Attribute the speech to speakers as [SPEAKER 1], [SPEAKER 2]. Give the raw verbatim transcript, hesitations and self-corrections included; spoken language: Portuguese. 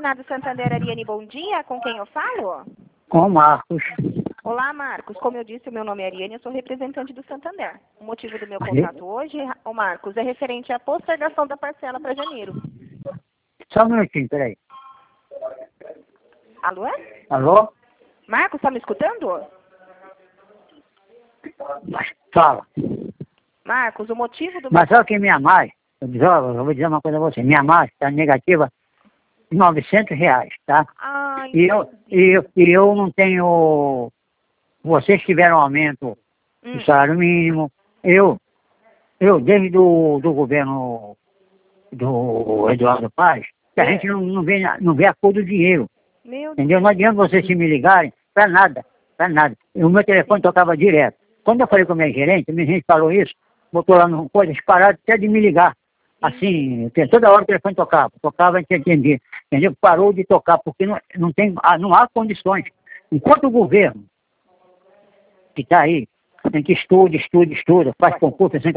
[SPEAKER 1] Finado Santander, Ariane, bom dia. Com quem eu falo?
[SPEAKER 2] Com o Marcos.
[SPEAKER 1] Olá, Marcos. Como eu disse, o meu nome é Ariane, eu sou representante do Santander. O motivo do meu contato hoje, ô Marcos, é referente à postergação da parcela para janeiro.
[SPEAKER 2] Só um minutinho, peraí.
[SPEAKER 1] Alô?
[SPEAKER 2] Alô?
[SPEAKER 1] Marcos, está me escutando?
[SPEAKER 2] Mas fala.
[SPEAKER 1] Marcos, o motivo do
[SPEAKER 2] Mas
[SPEAKER 1] meu...
[SPEAKER 2] só que minha mãe, eu, diz, ó, eu vou dizer uma coisa a você, minha mãe está negativa novecentos reais, tá?
[SPEAKER 1] Ah,
[SPEAKER 2] E eu, e, eu, e eu não tenho... Vocês tiveram aumento
[SPEAKER 1] hum.
[SPEAKER 2] do salário mínimo. Eu, eu desde do, do governo do Eduardo Paes, que a
[SPEAKER 1] É.
[SPEAKER 2] gente não, não, vê, não vê a cor do dinheiro.
[SPEAKER 1] Meu
[SPEAKER 2] Entendeu? Não adianta vocês se me ligarem para nada, para nada. E o meu telefone tocava direto. Quando eu falei com a minha gerente, a minha gerente falou isso, botou lá no coisa, eles pararam até de me ligar. Assim, toda hora o telefone tocava, tocava, a gente entendia. Entendeu? Parou de tocar, porque não, não, tem, não há condições. Enquanto o governo que está aí, tem que estuda, estuda, estuda, faz concurso, assim,